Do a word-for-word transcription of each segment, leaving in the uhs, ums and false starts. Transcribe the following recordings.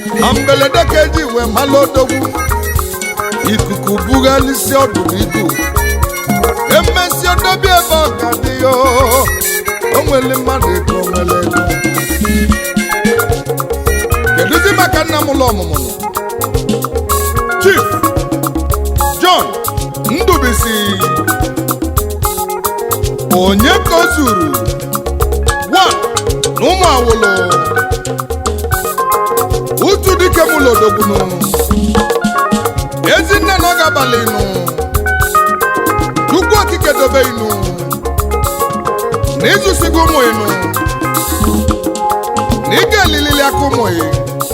ambelede ka eji wee malụ odogwu ikuku bughalisi ọdụrụ idu emesi odobi ebe ọ ga dị ya o nwere mmadụ ego o nwere ego kedụzi maka nna m ụlọ ọmụmụ Chief John Ndubisi onye ka o zuru one na ụmụ awụlụ utu dike m ụlọ odogbunu ezinne na ọ ga-abalị nụ Chukwu okike dobe inu na ịzụsigo ụmụ inu na ị ga-elilili aka ụmụ ị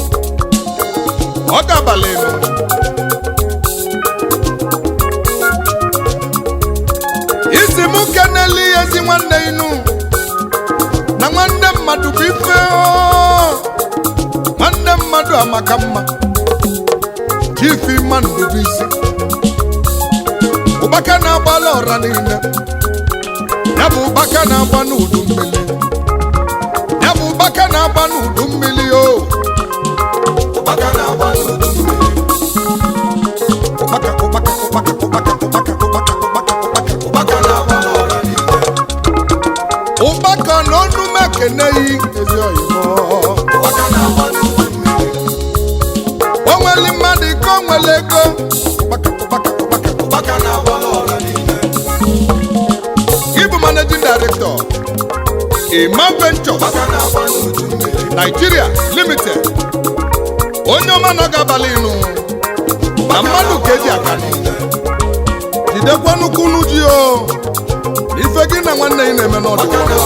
ọ ga-abalị inu isi m keneli ezi nwanne inu na nwanne mmadụ bụ ife nwanne mmadụ amaka mma Chief Ndubisi ụbaka na-agbala ọra niile ya bụ ụbaka na-agba n'udu mmiri ya bụ ụbaka na-agba n'udu mmiri o ụbaka na-agba n'udu mmiri ụbaka ụbaka ụbaka ụbaka ụbaka ụbaka ụbaka ụbaka na-agba n'ọra niile ụbaka n'ọnụ mekeneghị ezi oyibo ụbaka na-agba n'udu mmiri o nwere mmadụ ike o nwere ego Managing Director Imam Ventures Nigeria Limited onye ọma na ga-abalị inu na mmadụ ka eji aka jidekwa nnukwu unu ji o ife gị na nwanne ị na-eme n'ọdụ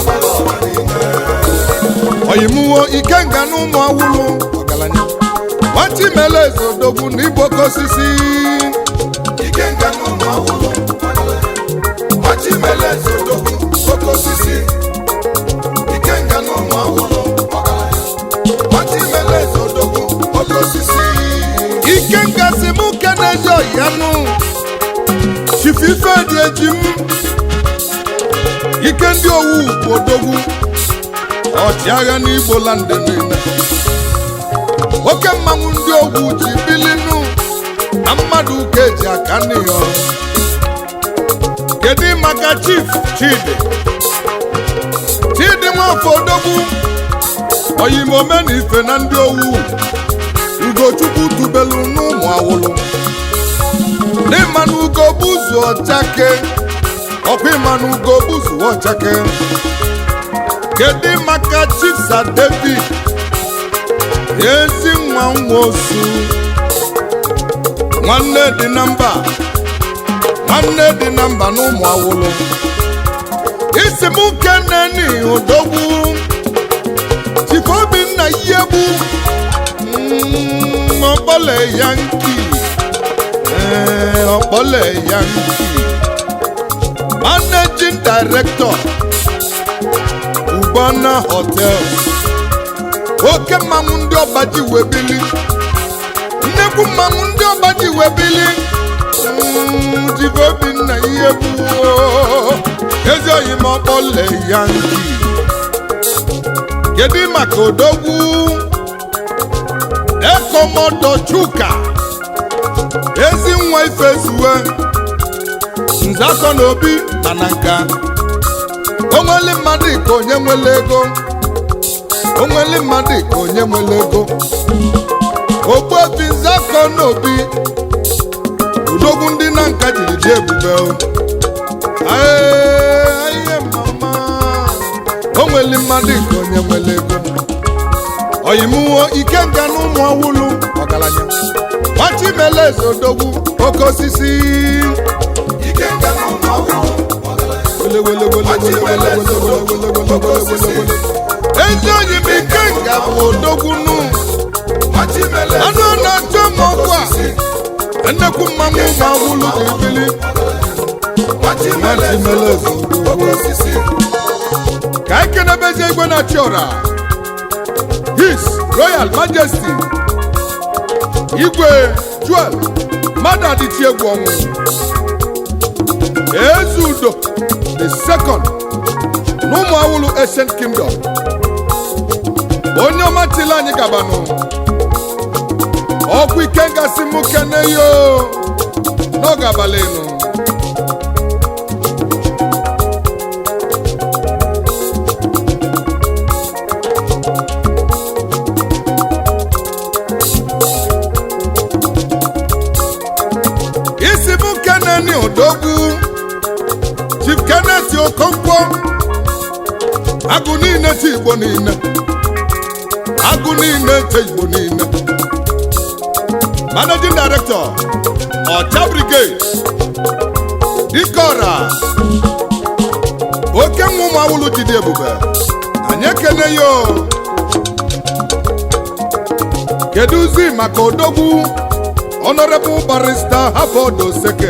oyimuwo ikenga na ụmụ awụlụ ọgaranya nwati mele ezodogwu na igbo oke osisi ikenga na ụmụ awụlụ nwati mele ezodogwu oke osisi ikenga na ụmụ awụlụ ọgaranya nwati mele ezodogwu oke osisi ikenga si mụ kenezi ọyanụ chifife dị eji m ike ndị owu bụ odogwu ọchịagha n'Igbo land niile oke mmanwụ ndị ogwu ji bilinu na mmadụ ka eji aka n'ihe kedu maka Chief Chidi Chidi Nwafọ odogwu oyimome na ife na ndị owu Ugochukwu tubelu n'ụmụ awụlụ n'ịmanụ ugobuzu ọchake ọkwa ịmanụ ugobuzu ọchake kedu maka Chief Sir David ezi nwa nwosu nwanne dị na mba nwanne dị na mba n'ụmụ awụlụ isi m keneni odogwu Chief Obinna Ihebu ọkpọle yanki ọkpọle yanki Managing Director Ubana Hotel oke mmanwụ ndị ọbaji webili nnekwu mmanwụ ndị ọbaji webili Chief Obinna Ihebu ezi oyi m ọkpọle yanki kedu maka odogwu Ekomodo Chuka ezi nwa ifezuwe nzakọ n'obi na na nka onweli mmadụ ka onye nwere ego onweli mmadụ ka onye nwere ego ogbuefi nzakọ n'obi udogwu ndị na nka jiri ji ebube ihe mama onweli mmadụ ka onye nwere ego oyimuwo ikenga na ụmụ awụlụ ọgaranya nwachi mele ezodogwu oke osisi ikenga na ụmụ awụlụ ezi oyi m ikenga bụ odogwu nu anụ na-achọ m ọkwa nnekwu mmanwụ ụmụ awụlụ na-ebili nwachi mele ezodogwu oke osisi ka anyị kenebezi igwe na-achị ọra His Royal Majesty Igwe Joel mmadụ adịchi egwu ọnwụ Ezudo the second n'ụmụ awụlụ Ancient Kingdom onye ọma tili anyị gabanụ Odogwu Ikenga si mụ kene yo n'oge abalị nụ. Isi mụ kene ni Odogwu Chief Kenneth Okonkwo agụ niile ti Igbo niile agụ niile ti Igbo niile Managing Director Ọcha Brigade Dikora oke nwa ụmụ awụlụ jide ebube anyị ekene yo. Keduzi maka Odogwu Honorable Barrister Harvard Oseke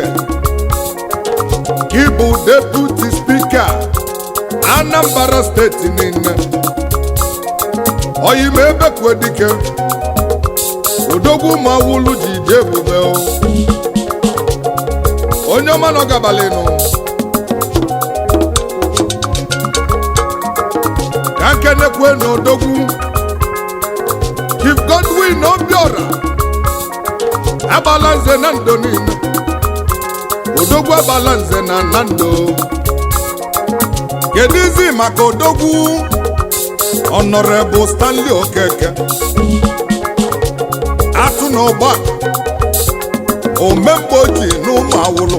Ibu Deputy Speaker Anambra State niile oyime ebekwe dike Odogwu ụmụ awụlụ jide ebube onye ọma n'oge abalị nụ. Ka nkenekwe na Odogwu Chief Godwin Obiora agbala nze na ndo niile Odogwu agbala nze na na ndo. Kedizi maka Odogwu Honorable Stanley Okeke atụ n'ọgba omemgbe oji n'ụmụ awụlụ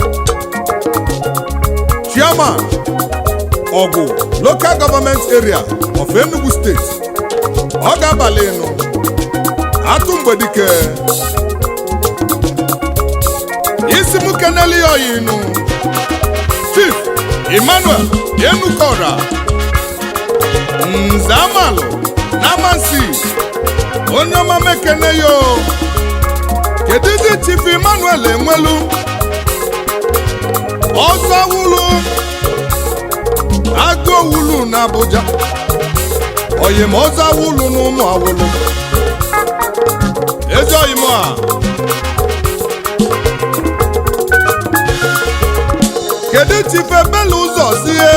Chairman Ogu Local Government Area of Enugu State ọ ga-abalị nụ atụ mgbedike. Isi mụ keneli oyi nụ Chief Emmanuel Enukora Nze Amalụ Namansi onye ọma mekene yo. Kedizi Chief Emmanuel Enwelu ọzọ awụlụ agụ owulu na Abuja oyim ọzọ awụlụ na ụmụ awụlụ ezi oyim a. Kedu Chief Ebele ụzọ sie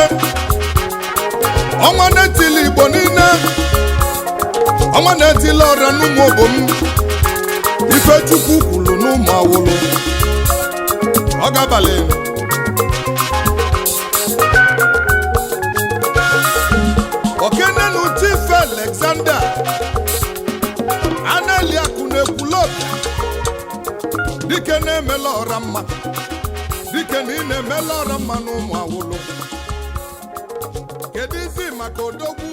ọnwa na-etili Igbo niile ọnwa na-etili ọra n'ụmụ obom Ifechukwu kwulu n'ụmụ awụlụ ọ ga-abalị. Okenenu Chief Alexander Aneliakụ na-ekwulọbịa dike na-emela ọra mma dike na ị na-emela ọra mma n'ụmụ awụlụ. Kedu izi maka Odogwu